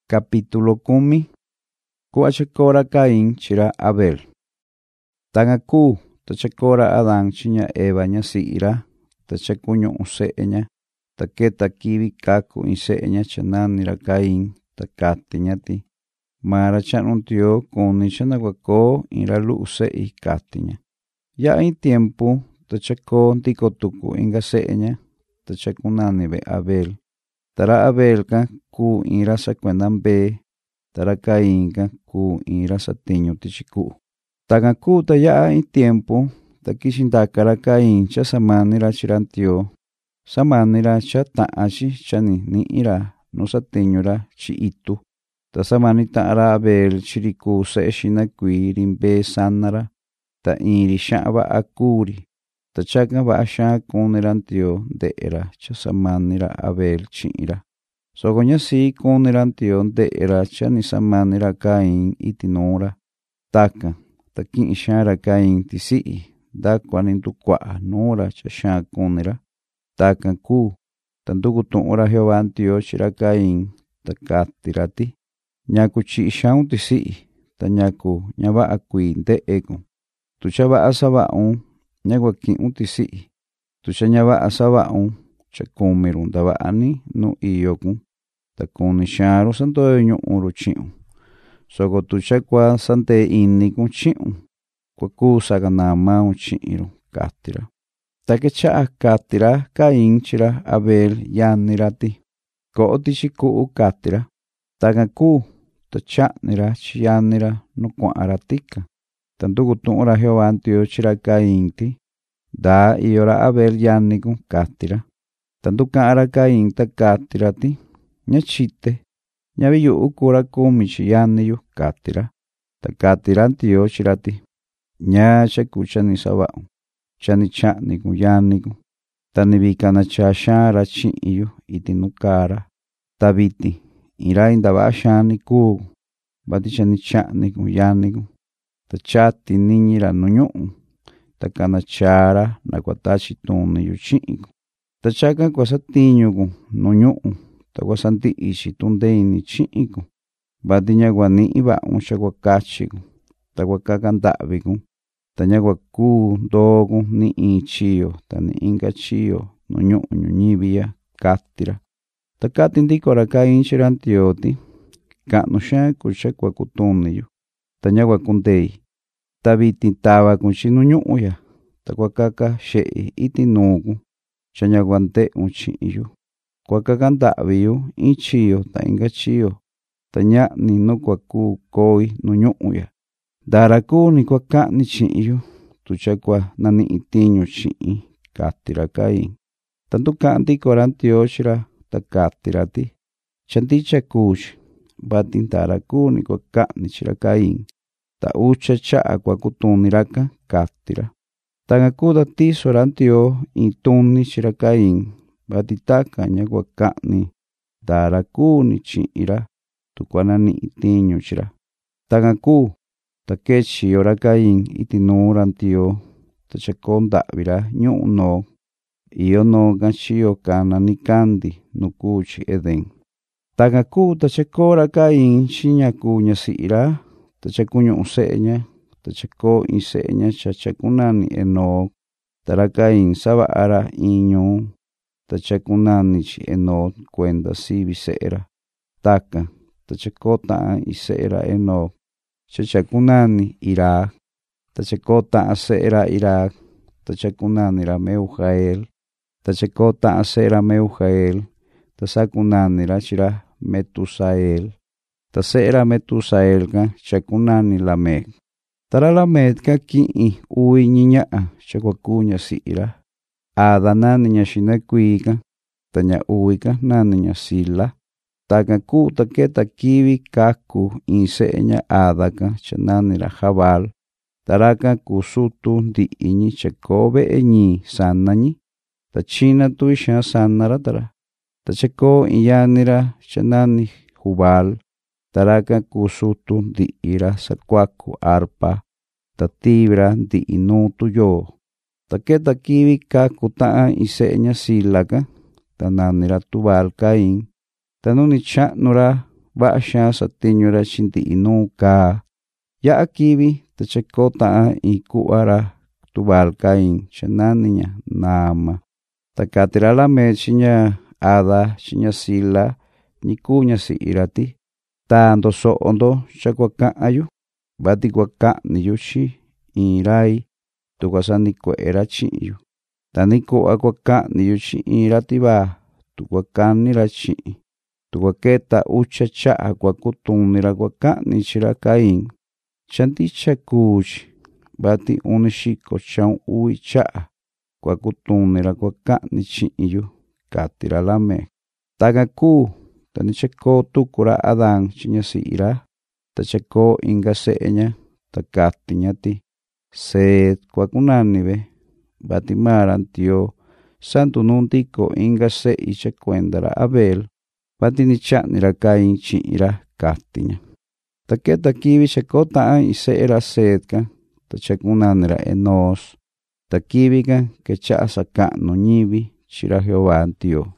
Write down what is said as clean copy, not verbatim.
Capítulo 10. Ku'a chakora Caín chira Abel. Tanga ku ta chakora Adán chiña Eva ñasi'ira ta chakuñu'u se'eña ta keta kivi kaku in se'eña chananira Caín ta katiña ti mara cha'nu Dios kuni chanakuako ira lu'u se'i katiña. Ya in tiempo ta chako ntiko tuku inga se'eña ta chakunanive Abel. Tara Abel ka ku ira sakuenda mbe, tara Caín ka ku ira satiñu tichiku. Taka ku ta ya in tiempo ta kixindakara Caín cha samanira chirantio, samanira cha ta'achi chani ni'ira no satiñura chi itu. Ta samani ta'ara Abel chiriku se'exina kui rimbe sanara, ta iri sha'va akuri. Ta chaka va asha kunirantio de'era cha samanira Abel chi'ira. Sogoña si kunirantio de'era cha ni samanira Caín itinora. Taka ta ki'in shara Caín tisi'i da kwanintu kwa'a nora cha sha kunira. Taka ku ta ndukutu'ura Jehová Dios chira Caín ta katirati. Ñaku chi'i shaun tisi'i ta ñaku ñava'a kui nde'ekun. Tu cha va'a sava'un ñagua ki'un tisi'i. Tu cha ñava'a sava'un cha kumirun dava'ani nu iyokun. Ta kuni sharu santoyo ñu'uru chi'un. Soko tu cha kwa sante inikun chi'un. Kwa ku saganamaun chi'iru katira. Ta ke cha'a katira Caín chira Abel yanirati. Ko'o tichiku'u katira. Taka ku ta cha'nira chiyanira nu kua'ara tika. Ta ndukutu'ura Jehová Dios chira Caín ti. Da iyora Abel yanikun katira. Ta nduka'ara Caín ta katira ti. Ña chite, ña viyu'u kura kumi chiyaniyu katira. Ta katira Dios chirati. Ña chaku chani sava'un. Chani cha'nikun yanikun. Ta nivikana cha shara chi'iyu iti nukara. Ta viti, ira indava'a shani kuu. Vati chani cha'nikun yanikun. Ta chati niñira nu ñu'u. Ta kana chara na kuatachi tuniyu chi'ikun. Ta chaka kuasatiñukun nu ñu'u. Ta kuasanti'i chitundeini chi'ikun. Vati ña kuani'i va'un cha kuakachikun. Ta kuakakanda'vikun. Ta ña kuakuu ndokun ni in chiyo ta ni inka chiyo nu ñu'u ñuñiviya katira. Ta kati ndikora Caín chirantio ti. Ka'nu xaku cha kuakutuniyu. Ta ña kuakundei. Ta viti tavakun chi nu ñu'uya. Ta kuakaka xe'i iti nukun. Cha ña kuande'un chi'iyu. Kuakakanda'viyu in chiyo ta inka chiyo. Ta ña'ni nu kuaku koi nu ñu'uya. Dara kuni kuaka'ni chi'iyu. Tu cha kuanani'i tiñu chi'i katira Caín. Ta nduka'a ndikora Dios chira ta katira ti. Cha ndicha kuchi. Vati dara kuni kuaka'ni chira Caín. Ta ucha cha'a kuakutuniraka katira. Taka kuta tisora Dios in tuni chira Caín. Vati taka ña kuaka'ni dara kuni chi'ira. Tu kuanani'i tiñu chira. Taka ku ta kechiyora Caín iti nura Dios. Ta chako nda'vira ñu'u no. Iyo no ka chiyo kana nikandi nu kuchi Edén. Taka ku ta chakora Caín chiña ku ñasi'ira. Ta chakuñu'u se'eña. Ta chako in se'eña cha chakunani Enoc. Tara Caín sava'ara iñu. Ta chakunani chi Enoc kuenda sivi se'era. Taka ta chako ta'a i se'era Enoc. Cha chakunani Irad. Ta chako ta'a se'era Irad. Ta chakunanira Meujael. Ta chako ta'a se'era Meujael. Ta sakunanira chira Metusael. Ta se'era Metusael ka chakunani Lamec. Tara Lamec ka ki'i ui ñiña'a cha kuaku ñasi'ira. Ada nani ña xinakui ka. Ta ña ui ka nani ña Sila. Taka ku ta keta kivi kaku in se'eña Ada ka cha nanira Jabal. Taraka kusutu ndi'iñi chako ve'e ñi sanañi. Ta china tu isha sanara tara. Ta chako in yanira cha nani Jubal. Taraka kusutu ndi'ira sakuaku arpa. Ta tibra ndi'inu tuyo. Ta keta kivi kaku ta'a in se'eña Sila ka. Ta nanira Tubal Caín. Ta nuni cha'nura va'a xaan satiñu ra chi ndi'i nuu kaa. Ya'a kivi ta chakoo ta'an iin ku'va ra tuvaal Caín cha nani ña Naama. Ta kati ra Lamec chi ña Ada chi ña Sila ñi kuu ñasi'i ra ti. Taa ndoso'o ndo cha kua ka'an yu, vati kua ka'ni yu chi iin rai tu kua sanikue'e ra chi'in yu. Ta ni ku'va kua ka'ni yu chi iin ra tivaa tu kua kani ra chi'in. Tu kua keta ucha cha'a kua kutuni ra kua ka'ni chi ra Caín. Cha ndicha kuu chi, vati 9,000 cha'a kua kutuni ra kua ka'ni chi'in yu, kati ra Lamec. Takan kuu, ta ni chakoo tuku ra Adán chi ñasi'i ra, ta chakoo inga se'e ña, ta kati ña ti Set kua kunani ve, vati maa ra Ntioo sandunuu ndiko inga se'i cha kuenda ra Abel, vati ni cha'ni ra Caín chi'in ra, kati ña. Ta keta kivi chakoo ta'an iin se'e ra Set kan, ta chakunani ra Enós. Ta kivi kan kecha'a saka'nu ñivi chi ra Jehová Ntioo.